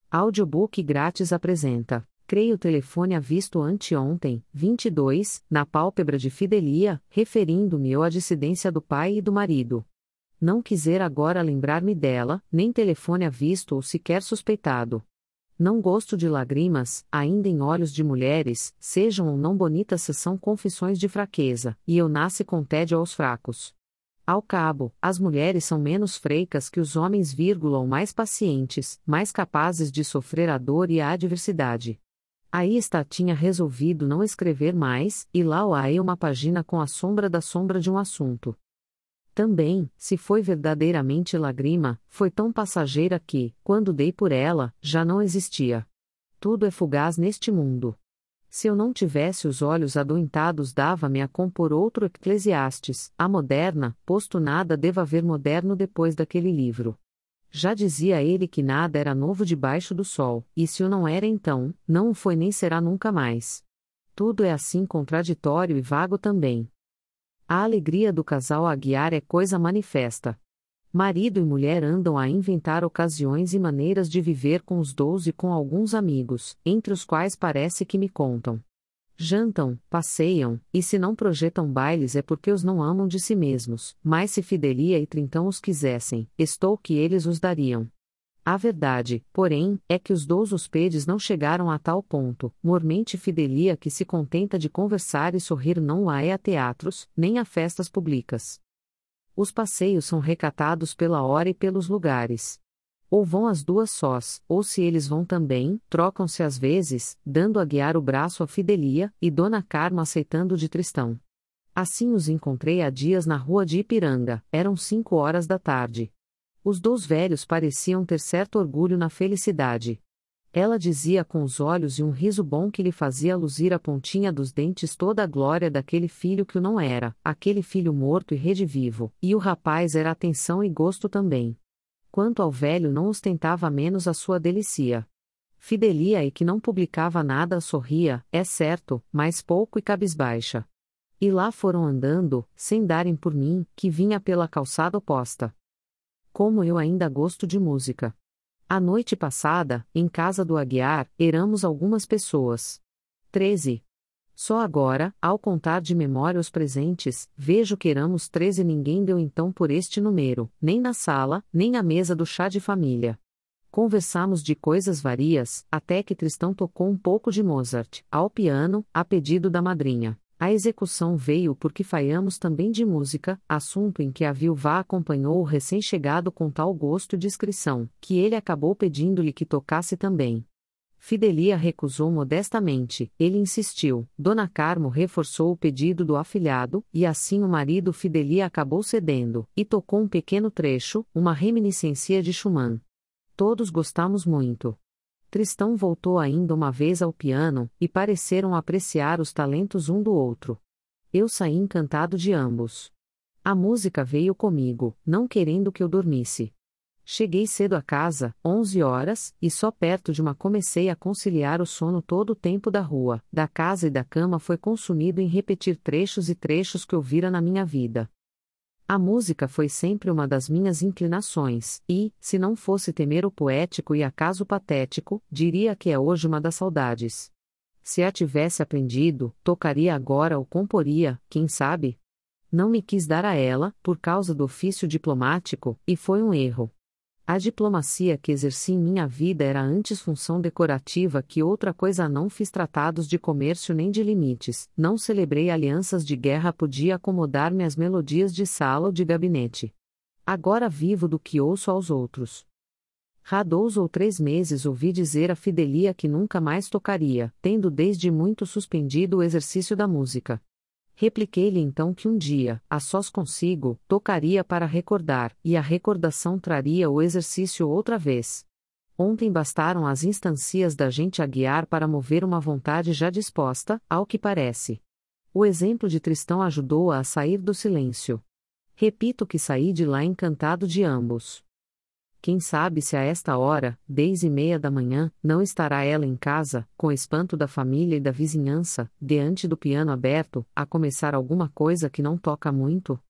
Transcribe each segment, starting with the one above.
Audiobook grátis apresenta. Creio o telefone visto anteontem, 22, na pálpebra de Fidelia, referindo-me à dissidência do pai e do marido. Não quiser agora lembrar-me dela, nem telefone visto ou sequer suspeitado. Não gosto de lágrimas, ainda em olhos de mulheres, sejam ou não bonitas, se são confissões de fraqueza, e eu nasci com tédio aos fracos. Ao cabo, as mulheres são menos freicas que os homens, ou mais pacientes, mais capazes de sofrer a dor e a adversidade. Aí está, tinha resolvido não escrever mais, e lá há uma página com a sombra da sombra de um assunto. Também, se foi verdadeiramente lágrima, foi tão passageira que, quando dei por ela, já não existia. Tudo é fugaz neste mundo. Se eu não tivesse os olhos adoentados, dava-me a compor outro Eclesiastes, a moderna, posto nada deva haver moderno depois daquele livro. Já dizia ele que nada era novo debaixo do sol, e se o não era então, não o foi nem será nunca mais. Tudo é assim contraditório e vago também. A alegria do casal Aguiar é coisa manifesta. Marido e mulher andam a inventar ocasiões e maneiras de viver com os dous e com alguns amigos, entre os quais parece que me contam. Jantam, passeiam, e se não projetam bailes é porque os não amam de si mesmos, mas se Fidelia e Trintão os quisessem, estou que eles os dariam. A verdade, porém, é que os dous hóspedes não chegaram a tal ponto, mormente Fidelia que se contenta de conversar e sorrir, não a teatros, nem a festas públicas. Os passeios são recatados pela hora e pelos lugares. Ou vão as duas sós, ou se eles vão também, trocam-se às vezes, dando a guiar o braço a Fidelia, e Dona Carmo aceitando de Tristão. Assim os encontrei há dias na rua de Ipiranga, eram 5 horas da tarde. Os dois velhos pareciam ter certo orgulho na felicidade. Ela dizia com os olhos e um riso bom que lhe fazia luzir a pontinha dos dentes toda a glória daquele filho que o não era, aquele filho morto e redivivo, e o rapaz era atenção e gosto também. Quanto ao velho, não ostentava menos a sua delicia. Fidelia e que não publicava nada sorria, é certo, mais pouco e cabisbaixa. E lá foram andando, sem darem por mim, que vinha pela calçada oposta. Como eu ainda gosto de música! A noite passada, em casa do Aguiar, éramos algumas pessoas. 13. Só agora, ao contar de memória os presentes, vejo que éramos 13 e ninguém deu então por este número, nem na sala, nem à mesa do chá de família. Conversamos de coisas várias, até que Tristão tocou um pouco de Mozart, ao piano, a pedido da madrinha. A execução veio porque falhamos também de música, assunto em que a viúva acompanhou o recém-chegado com tal gosto e discrição, que ele acabou pedindo-lhe que tocasse também. Fidelia recusou modestamente, ele insistiu, Dona Carmo reforçou o pedido do afilhado, e assim o marido Fidelia acabou cedendo, e tocou um pequeno trecho, uma reminiscência de Schumann. Todos gostamos muito. Tristão voltou ainda uma vez ao piano, e pareceram apreciar os talentos um do outro. Eu saí encantado de ambos. A música veio comigo, não querendo que eu dormisse. Cheguei cedo a casa, 11 horas, e só perto de uma comecei a conciliar o sono. Todo o tempo da rua, da casa e da cama foi consumido em repetir trechos e trechos que ouvira na minha vida. A música foi sempre uma das minhas inclinações, e, se não fosse temer o poético e acaso patético, diria que é hoje uma das saudades. Se a tivesse aprendido, tocaria agora ou comporia, quem sabe? Não me quis dar a ela, por causa do ofício diplomático, e foi um erro. A diplomacia que exerci em minha vida era antes função decorativa que outra coisa. Não fiz tratados de comércio nem de limites, não celebrei alianças de guerra, podia acomodar-me às melodias de sala ou de gabinete. Agora vivo do que ouço aos outros. Há 2 ou 3 meses ouvi dizer a Fidelia que nunca mais tocaria, tendo desde muito suspendido o exercício da música. Repliquei-lhe então que um dia, a sós consigo, tocaria para recordar, e a recordação traria o exercício outra vez. Ontem bastaram as instancias da gente Aguiar para mover uma vontade já disposta, ao que parece. O exemplo de Tristão ajudou-a a sair do silêncio. Repito que saí de lá encantado de ambos. Quem sabe se a esta hora, 10:30 da manhã, não estará ela em casa, com espanto da família e da vizinhança, diante do piano aberto, a começar alguma coisa que não toca muito?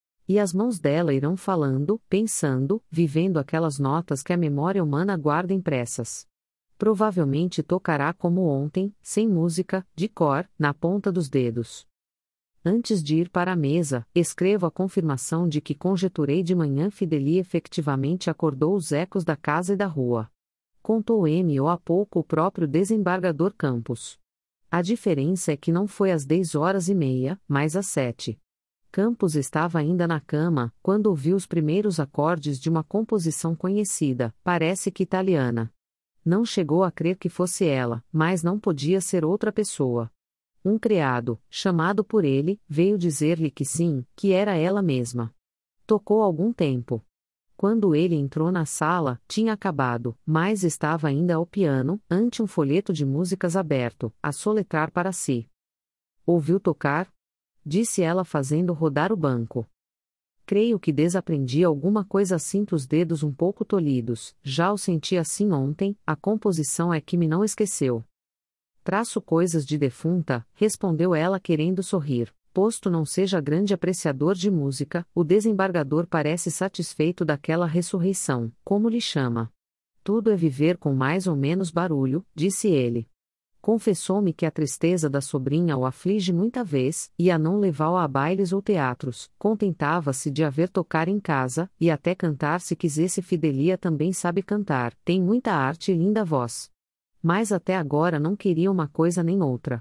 E as mãos dela irão falando, pensando, vivendo aquelas notas que a memória humana guarda impressas. Provavelmente tocará como ontem, sem música, de cor, na ponta dos dedos. Antes de ir para a mesa, escrevo a confirmação de que conjeturei de manhã Fidelia efetivamente acordou os ecos da casa e da rua. Contou M.O. há pouco o próprio desembargador Campos. A diferença é que não foi às 10h30, mas às 7. Campos estava ainda na cama, quando ouviu os primeiros acordes de uma composição conhecida, parece que italiana. Não chegou a crer que fosse ela, mas não podia ser outra pessoa. Um criado, chamado por ele, veio dizer-lhe que sim, que era ela mesma. Tocou algum tempo. Quando ele entrou na sala, tinha acabado, mas estava ainda ao piano, ante um folheto de músicas aberto, a soletrar para si. Ouviu tocar? Disse ela fazendo rodar o banco. Creio que desaprendi alguma coisa assim os dedos um pouco tolhidos, já o senti assim ontem, a composição é que me não esqueceu. Traço coisas de defunta, respondeu ela querendo sorrir, posto não seja grande apreciador de música, o desembargador parece satisfeito daquela ressurreição, como lhe chama. Tudo é viver com mais ou menos barulho, disse ele. Confessou-me que a tristeza da sobrinha o aflige muita vez, e a não levá-o a bailes ou teatros, contentava-se de a ver tocar em casa, e até cantar se quisesse. Fidelia também sabe cantar, tem muita arte e linda voz. Mas até agora não queria uma coisa nem outra.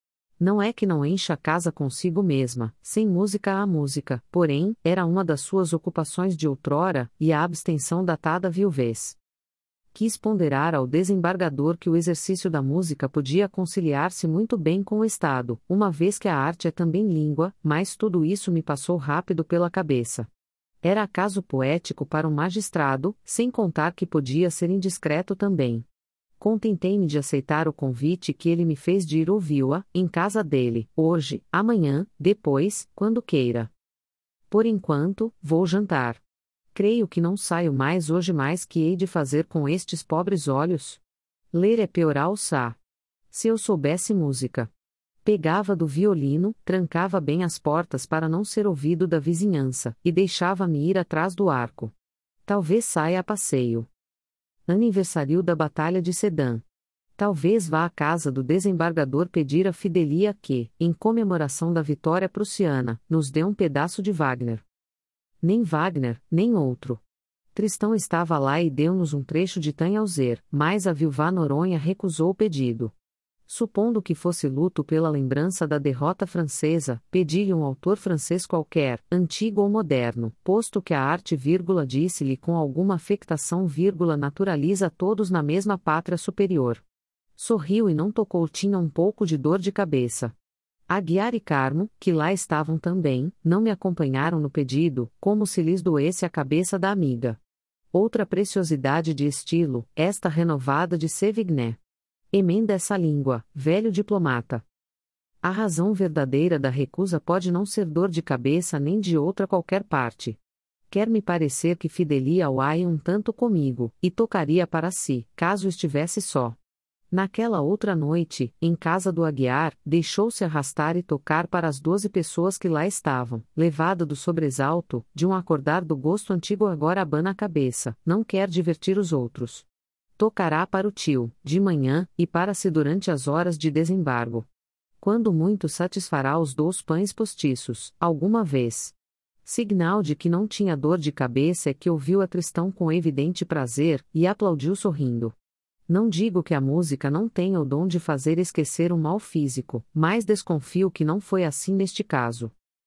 Não é que não encha a casa consigo mesma, sem música há música, porém, era uma das suas ocupações de outrora, e a abstenção datada viuvez. Quis ponderar ao desembargador que o exercício da música podia conciliar-se muito bem com o Estado, uma vez que a arte é também língua, mas tudo isso me passou rápido pela cabeça. Era acaso poético para um magistrado, sem contar que podia ser indiscreto também. Contentei-me de aceitar o convite que ele me fez de ir ouvi-la, em casa dele, hoje, amanhã, depois, quando queira. Por enquanto, vou jantar. Creio que não saio mais hoje, mais que hei de fazer com estes pobres olhos? Ler é piorar o sá. Se eu soubesse música. Pegava do violino, trancava bem as portas para não ser ouvido da vizinhança, e deixava-me ir atrás do arco. Talvez saia a passeio. Aniversário da Batalha de Sedan. Talvez vá à casa do desembargador pedir a Fidelia que, em comemoração da vitória prussiana, nos dê um pedaço de Wagner. Nem Wagner, nem outro. Tristão estava lá e deu-nos um trecho de Tannhäuser, mas a viúva Noronha recusou o pedido. Supondo que fosse luto pela lembrança da derrota francesa, pedi-lhe um autor francês qualquer, antigo ou moderno, posto que a arte, disse-lhe com alguma afectação, naturaliza todos na mesma pátria superior. Sorriu e não tocou, tinha um pouco de dor de cabeça. Aguiar e Carmo, que lá estavam também, não me acompanharam no pedido, como se lhes doesse a cabeça da amiga. Outra preciosidade de estilo, esta renovada de Sévigné. Emenda essa língua, velho diplomata. A razão verdadeira da recusa pode não ser dor de cabeça nem de outra qualquer parte. Quer me parecer que Fidelia o ai um tanto comigo, e tocaria para si, caso estivesse só. Naquela outra noite, em casa do Aguiar, deixou-se arrastar e tocar para as 12 pessoas que lá estavam, levada do sobresalto, de um acordar do gosto antigo agora abana a cabeça, não quer divertir os outros. Tocará para o tio, de manhã, e para si durante as horas de desembargo. Quando muito satisfará os 2 pães postiços, alguma vez. Signal de que não tinha dor de cabeça é que ouviu a Tristão com evidente prazer, e aplaudiu sorrindo. Não digo que a música não tenha o dom de fazer esquecer um mal físico, mas desconfio que não foi assim neste caso.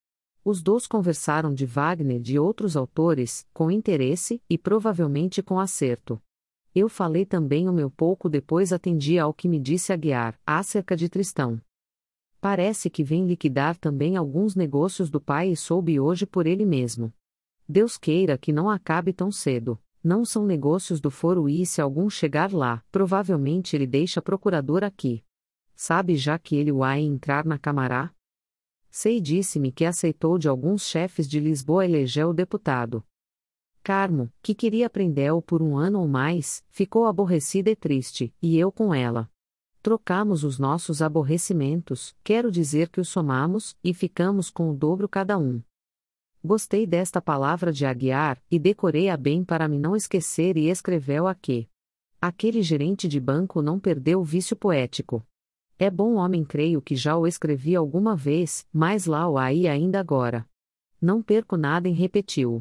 Os 2 conversaram de Wagner e de outros autores, com interesse, e provavelmente com acerto. Eu falei também o meu pouco, depois atendi ao que me disse Aguiar, acerca de Tristão. Parece que vem liquidar também alguns negócios do pai e soube hoje por ele mesmo. Deus queira que não acabe tão cedo. Não são negócios do foro e se algum chegar lá, provavelmente ele deixa procurador aqui. Sabe já que ele vai entrar na Câmara? Sei, disse-me que aceitou de alguns chefes de Lisboa elegeu o deputado. Carmo, que queria prendê-lo por 1 ano ou mais, ficou aborrecida e triste, e eu com ela. Trocamos os nossos aborrecimentos, quero dizer que os somamos, e ficamos com o dobro cada um. Gostei desta palavra de Aguiar, e decorei-a bem para me não esquecer e escreveu-a que. Aquele gerente de banco não perdeu o vício poético. É bom homem, creio que já o escrevi alguma vez, mas lá o aí ainda agora. Não perco nada em repeti-o.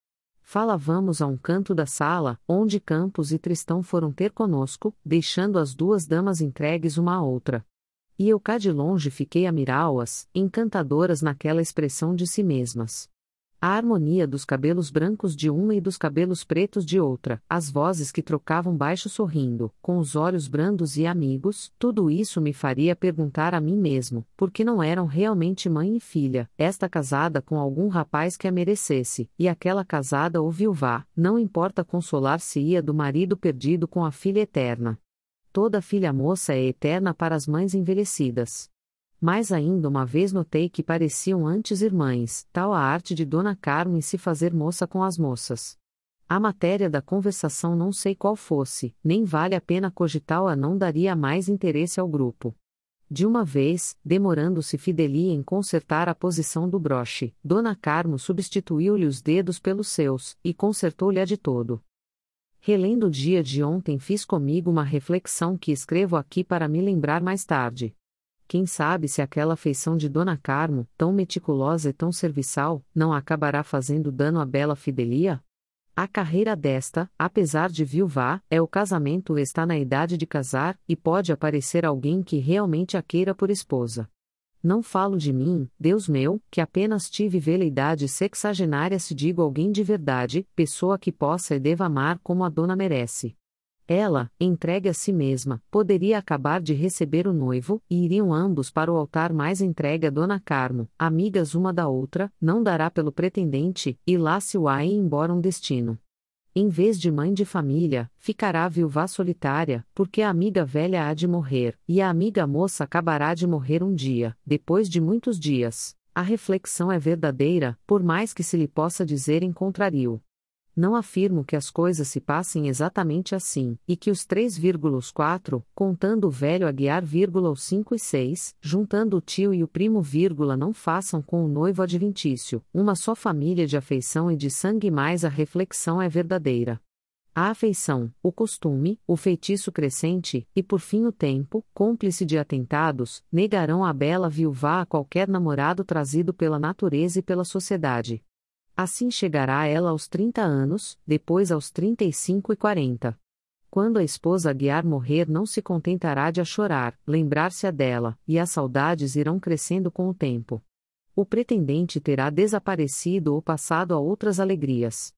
Falávamos a um canto da sala, onde Campos e Tristão foram ter conosco, deixando as duas damas entregues uma à outra. E eu cá de longe fiquei a mirá-las, encantadoras naquela expressão de si mesmas. A harmonia dos cabelos brancos de uma e dos cabelos pretos de outra, as vozes que trocavam baixo sorrindo, com os olhos brandos e amigos, tudo isso me faria perguntar a mim mesmo, por que não eram realmente mãe e filha, esta casada com algum rapaz que a merecesse, e aquela casada ou viúva, não importa consolar-se-ia do marido perdido com a filha eterna. Toda filha moça é eterna para as mães envelhecidas. Mais ainda uma vez notei que pareciam antes irmãs, tal a arte de Dona Carmo em se fazer moça com as moças. A matéria da conversação não sei qual fosse, nem vale a pena cogitá-la, não daria mais interesse ao grupo. De uma vez, demorando-se Fidelia em consertar a posição do broche, Dona Carmo substituiu-lhe os dedos pelos seus, e consertou-lhe a de todo. Relendo o dia de ontem, fiz comigo uma reflexão que escrevo aqui para me lembrar mais tarde. Quem sabe se aquela feição de Dona Carmo, tão meticulosa e tão serviçal, não acabará fazendo dano à bela Fidelia? A carreira desta, apesar de viúva, é o casamento, está na idade de casar, e pode aparecer alguém que realmente a queira por esposa. Não falo de mim, Deus meu, que apenas tive veleidade sexagenária, se digo alguém de verdade, pessoa que possa e deva amar como a dona merece. Ela, entregue a si mesma, poderia acabar de receber o noivo, e iriam ambos para o altar, mais entregue a Dona Carmo, amigas uma da outra, não dará pelo pretendente, e lá se o ir embora um destino. Em vez de mãe de família, ficará viúva solitária, porque a amiga velha há de morrer, e a amiga moça acabará de morrer um dia, depois de muitos dias. A reflexão é verdadeira, por mais que se lhe possa dizer em contrário. Não afirmo que as coisas se passem exatamente assim, e que os 3,4, contando o velho Aguiar, os 5 e 6, juntando o tio e o primo, não façam com o noivo adventício, uma só família de afeição e de sangue, mas a reflexão é verdadeira. A afeição, o costume, o feitiço crescente, e por fim o tempo, cúmplice de atentados, negarão a bela viúva a qualquer namorado trazido pela natureza e pela sociedade. Assim chegará ela aos 30 anos, depois aos 35 e 40. Quando a esposa Aguiar morrer, não se contentará de a chorar, lembrar-se-á dela, e as saudades irão crescendo com o tempo. O pretendente terá desaparecido ou passado a outras alegrias.